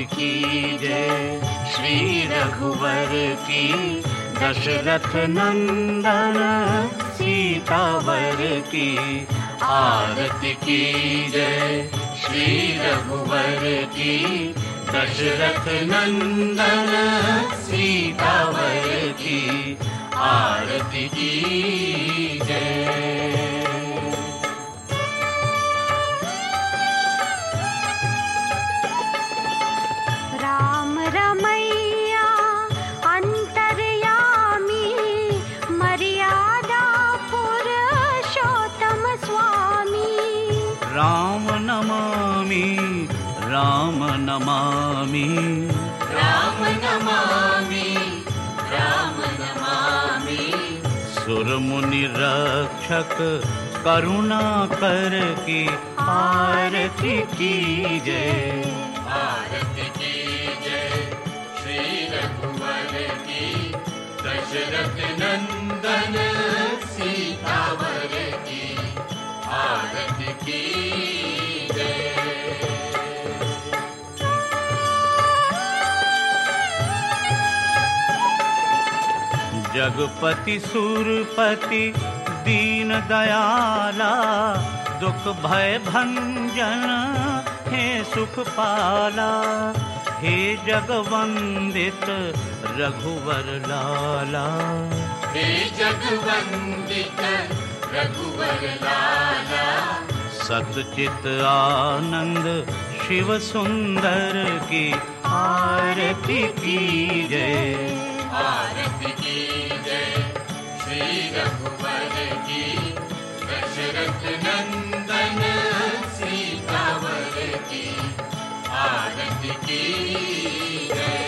की जय। श्री रघुवर की दशरथ नंदन सीतावर की आरती की जय। श्री रघुवर की दशरथ नंदन सीतावर की आरती की जय। राम रमैया अंतर्यामी मर्यादा पुरुषोत्तम स्वामी। राम नमामि राम नमामि राम नमामि राम नमामि। सुर मुनि रक्षक करुणाकर की आरती की जय। आरती की जय। श्री रघुवर की दशरथ नंदन सीतावर की आरती की जय। जगपति सुरपति दीन दयाला दुख भय भंजन हे सुख पाला। हे जगवंदित रघुवर लाला। हे जगवंदित रघुवर लाला। सतचित आनंद शिव सुंदर की आरती की जय। आरती की जय। श्री रघुवर की दशरथ नंदन सीतावर की आरती की जय।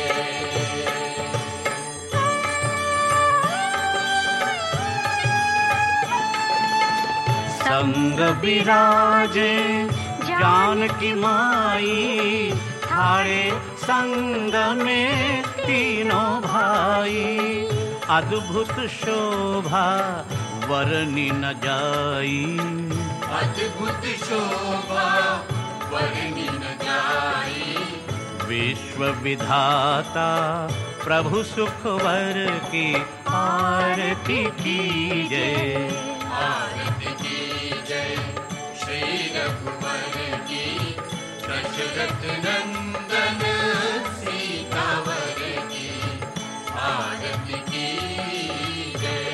संग विराजे जानकी माई थारे संग में तीनों भाई। अद्भुत शोभा वर्णि न जाई। अद्भुत शोभा वर्णि न जाई। विश्व विधाता प्रभु सुखवर की आरती की जय। आरती की जय। श्री रघुवर की दशरथ नंदन सीतावर की आरती की जय।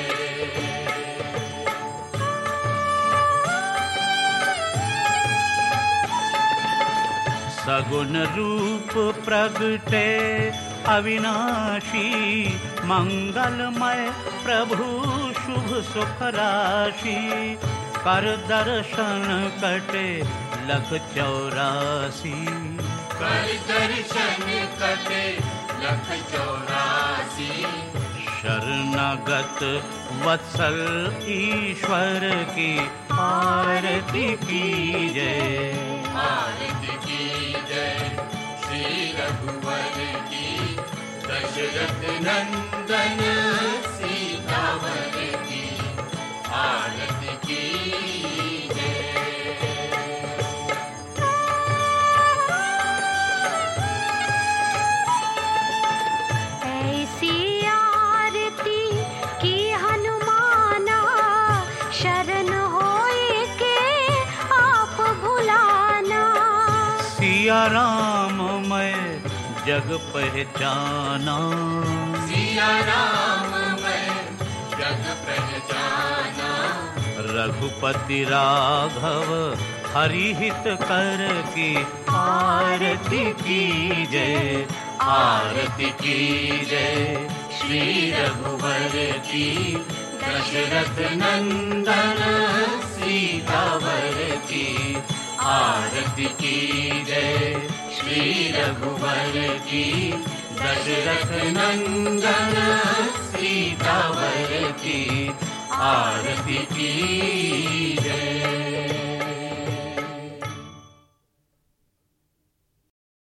सगुण रूप प्रगटे अविनाशी मंगलमय प्रभु शुभ सुख राशि। कर दर्शन कटे लख 84। कर दर्शन कटे लख 84। शरणागत वत्सल ईश्वर की आरती की जय। आरती की जय। श्री रघुवर की दशरथ नंदन सीतावर की आरती की जय। ऐसी आरती की हनुमाना शरण होए के आप भुलाना। सिया राम मैं जग पहचाना। सिया राम मैं जग पहचाना। रघुपति राघव हरि हित कर की आरती की जय। आरती की जय। श्री रघुवर की दशरथ नंदन सीतावर की आरती की जय। श्री रघुवर की दशरथ नंदन सीतावर की आरती की जय।